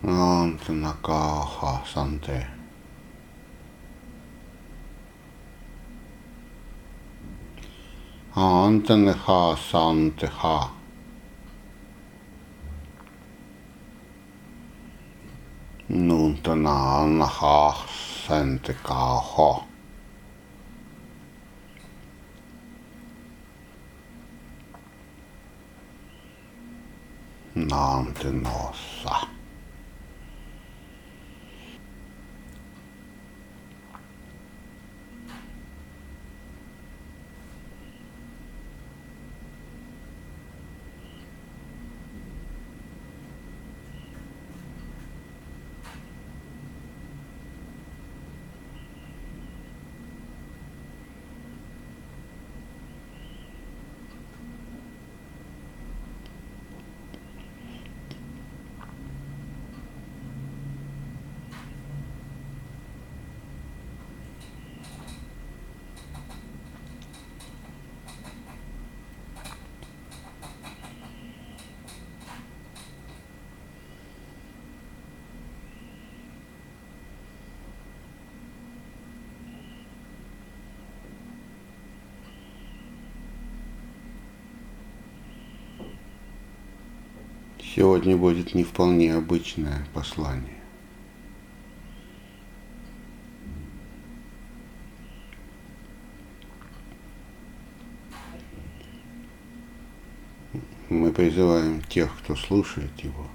Antanakaha sante. Antanaha santeha. Nuntanaha santekaha. Nantenosa. Сегодня будет не вполне обычное послание. Мы призываем тех, кто слушает его,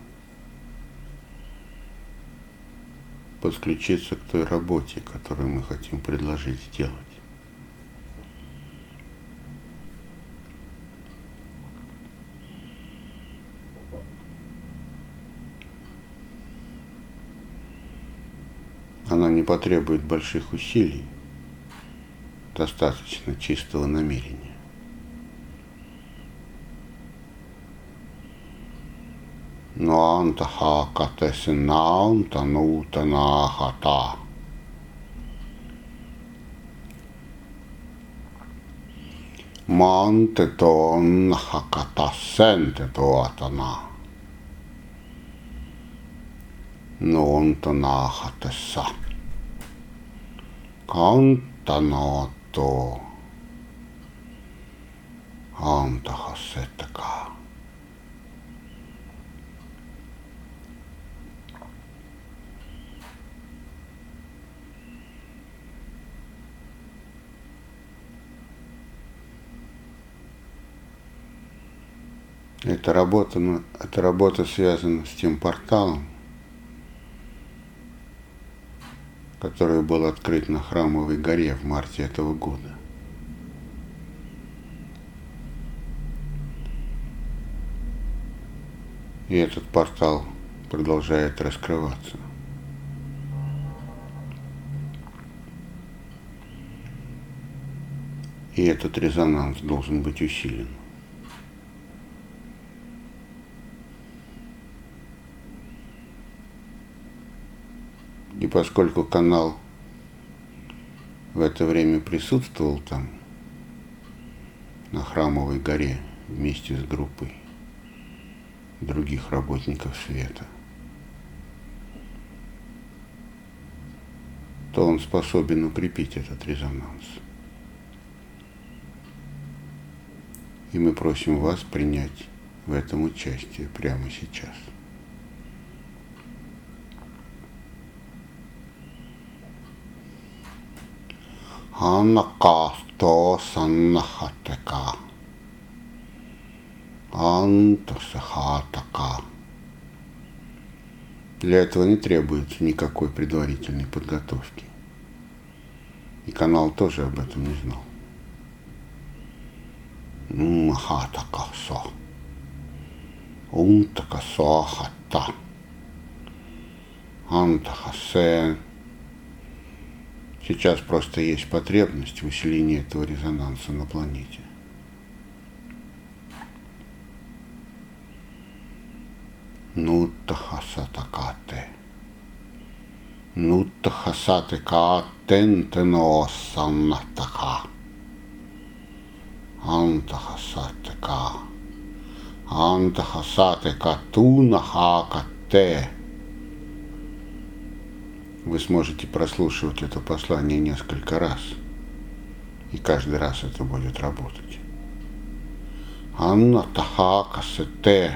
подключиться к той работе, которую мы хотим предложить сделать. Она не потребует больших усилий, достаточно чистого намерения. Нуантаха катесинаунта нутанахата. Манте тоннаха катасенте туатана. Нунтанахатеса. Кантанато. Антахасетека. Эта работа связана с тем порталом, который был открыт на Храмовой горе в марте этого года. И этот портал продолжает раскрываться. И этот резонанс должен быть усилен. И поскольку канал в это время присутствовал там, на Храмовой горе, вместе с группой других работников света, то он способен укрепить этот резонанс. И мы просим вас принять в этом участие прямо сейчас. Аннакасто саннахатека. Антасахатака. Для этого не требуется никакой предварительной подготовки. И канал тоже об этом не знал. Махатакасо. Унтакасохата. Антахасен. Сейчас просто есть потребность в усилении этого резонанса на планете. Нуттахасатакате. Нуттахасатека тентеносаннатаха. Антахасатека тунахакате. Вы сможете прослушивать это послание несколько раз. И каждый раз это будет работать. Анна тахакасете,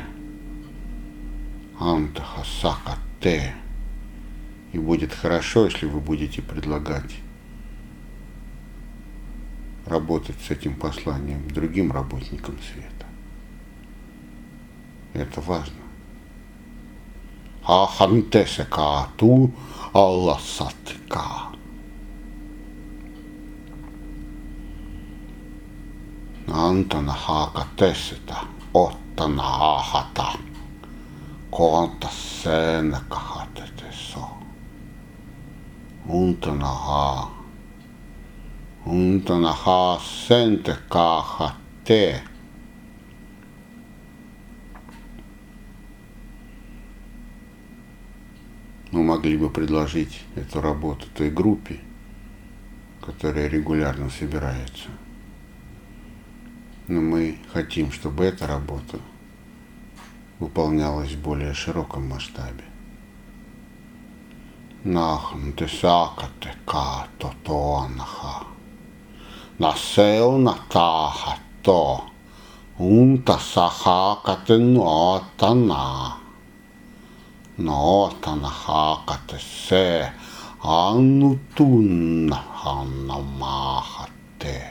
антахасакате. И будет хорошо, если вы будете предлагать работать с этим посланием другим работникам света. Это важно. Ахантесека ту алласатка. Антанахакатесета оттанаахата. Контасенекахатетесо. Унтанаха сентекахате. Мы могли бы предложить эту работу той группе, которая регулярно собирается. Но мы хотим, чтобы эта работа выполнялась в более широком масштабе. Нахан тесакате ка тотоанаха. Насеу натаха то. Унтасахакате нотана. Нотанахакате се. Аннутуннаханнамахате.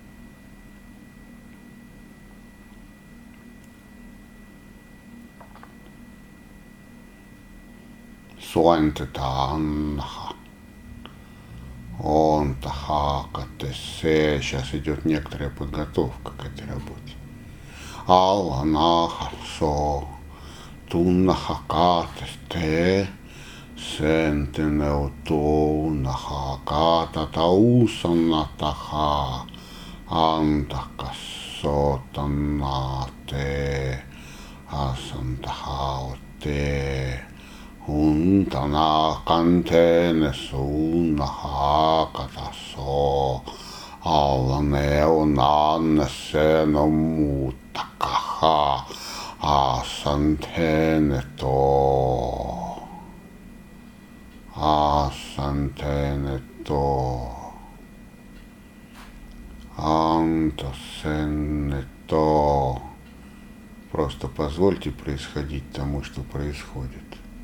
Суантетааннаха. Онтахакатесе. Сейчас идет некоторая подготовка к этой работе. Алланаха со. Туннахакатесте. Сентенеутуннахаката таусанатаха. Антакасотанате. Асантахаоте. Унтанакантене сунахакатасо. Аланеонаннесеномутакаха. Асантене то. Асантене то. Антасене то. Просто позвольте происходить тому, что происходит.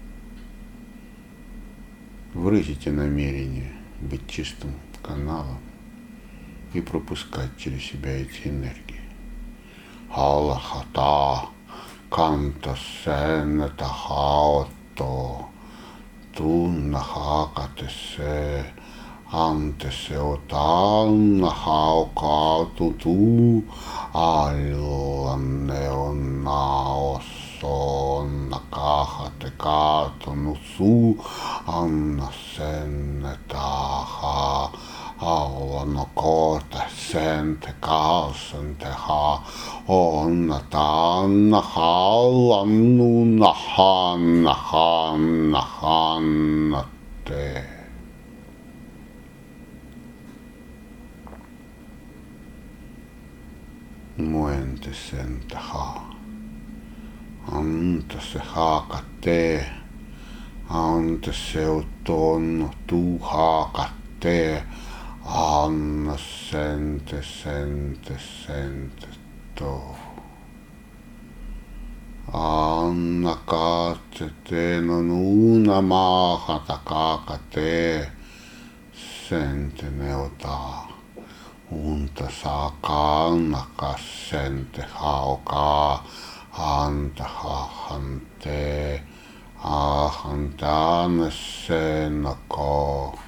Выразите намерение быть чистым каналом и пропускать через себя эти энергии. Аллахата кантасенета хаото туннахакатесе антесеотаннахаокатуту алланеоннаосоннакахатекатонусу аннасеннетаха алланокотесентекасентеха оннатаннахалланнуханнаханнаханнате. Муэнтесентаха антасехакате антасеутоннутухакате аннасентесентесенто аннакатете нунамахатакакате сентенеота унтасаканнакассентехаока антахаханте ахантанессенако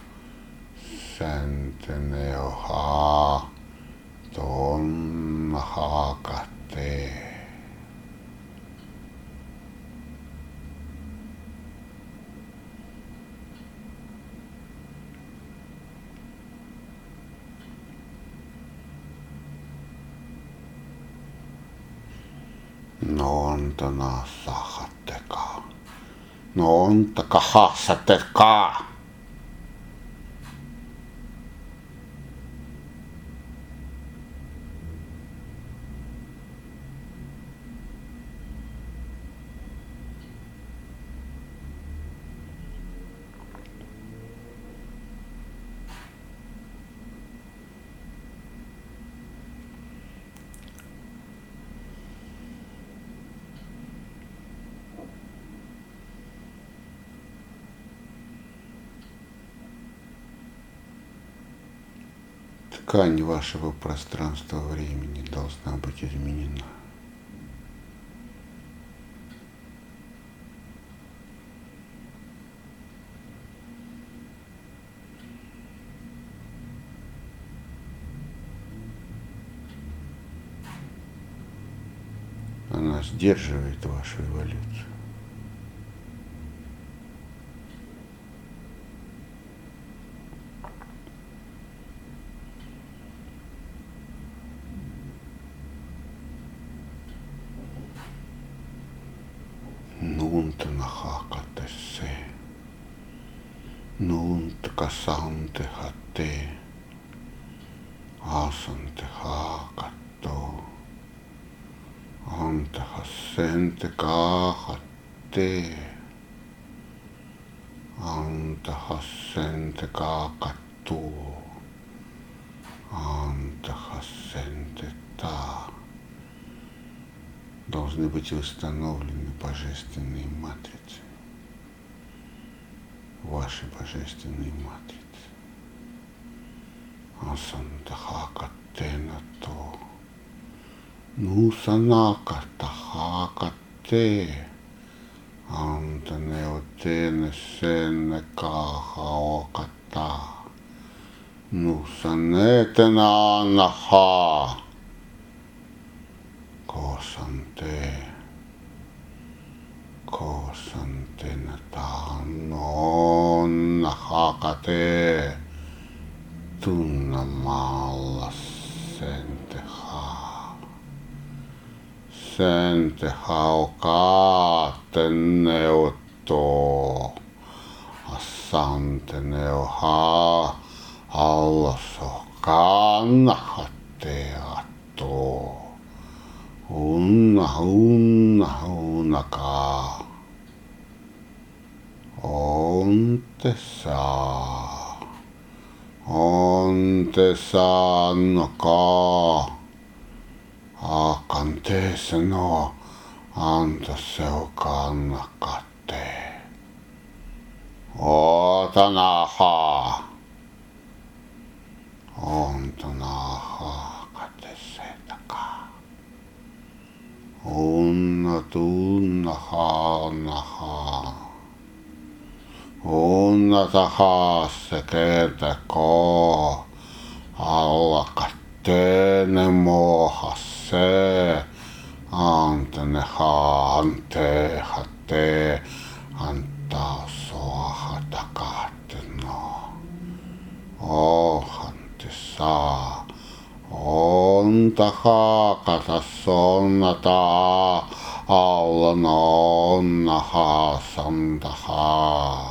сентенеоха тоннахакате. Нонтанасахатека. Нонтакахасатека. ткань вашего пространства-времени должна быть изменена. Она сдерживает вашу эволюцию. Нунта нахакате се, нунта касанте хате, асанте хакато, анта хасенте кахате, анта хасенте какато, анта хасенте та. Должны быть восстановлены божественные матрицы. Ваши божественные матрицы. Асанта хакатена то. Нусанаката хакате. Анта неотене сене кахаоката. Нусанетена анаха. Kosante natano nahakate tunnamalla senteha okate neoto asante neoha allasokanahate ato. Unaka onte sa naka akante se no anta se okanakate otanaha ontanaha kate setaka. Unnatunnaha naha. Unnataha sekete ko. Allakattene mohase. Anteneha ante hate. Anta soha takateno. Ohante sa. Ontaha katasonnata allanonnaha santaha.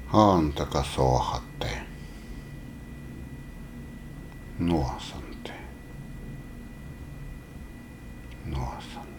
Antaka sohatte. Nuosante. Nuosante.